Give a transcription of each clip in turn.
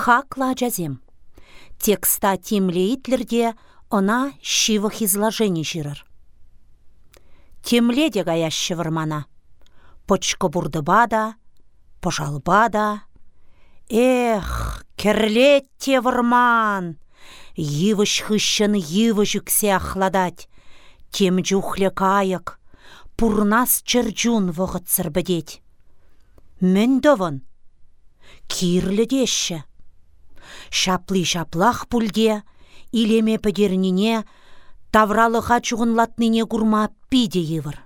Хакла жазем. Текста темле итлерде она шивых изложений жирыр. Темле де гаящы вырмана. Почка бурдыбада, пожалбада. Эх, керлетте вырман! Йывыш хыщын йывыш үксе ахладать. Тем жухле кайык, пурнас черджун вғыт сырбыдеть. Мін довын, кирлі деші. Шаплы-шаплах пульде, илеме пӹдернине, тавралыға чуғынлатныне курма пиде йывыр.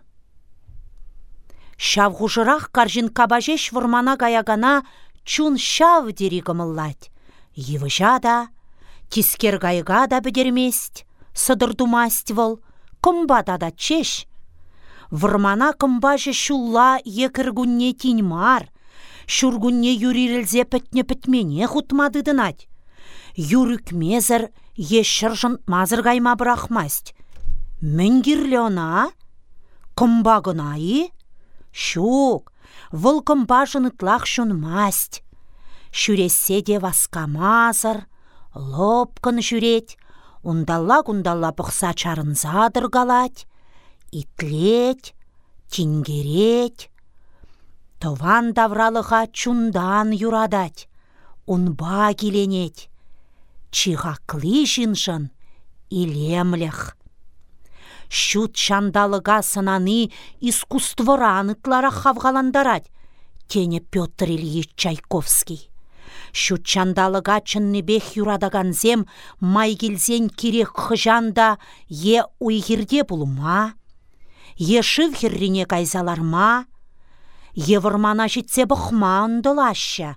Шавғушырақ каржин кабажеш вырмана гаягана чун шав дери гымыллать. Йывыжа да, тискер гайга да бідермест, сыдырдумасть выл, кымбада да чеш. Вырмана кымбажы шулла екіргунне тиньмар, шургунне юрирілзе пітне-пітмене хутмады дынать. Юрүкмезір ешшір жынтмазыр гайма бірақмасть. Мінгірлі она? Кымба гынайы? Шук, выл кымба жынытлақ шунмасть. Шүресе де васкамазыр, лопкын жүрет, ундалла-гундалла бұқса чарынзадыр галать, итлет, тингерет. Тован давралыға чундан юрадать, унба келенет. Чихаклы жиншын илемлех. Шут шандалыға сынаны искусствыран ытлара хавгаландарать, тене Петр Ильич Чайковский. Шут шандалыға чынныбех юрадаганзем майгелзен керек хыжанда е уйгерде булма, е шывхеррине кайзаларма, е вырмана житсе бұқма ұндылашы.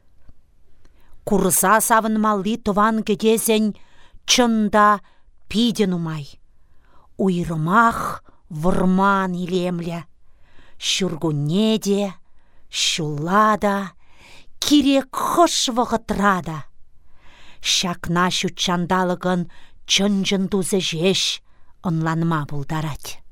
Курса савынмалы тыван кедезен чында пиден умай. Уйрымах вырман илемле. Шүргуне де, шулада, керек хош вғытрада. Шакна шүтчандалығын чын-жын дузы жеш, онланма бұлдарать.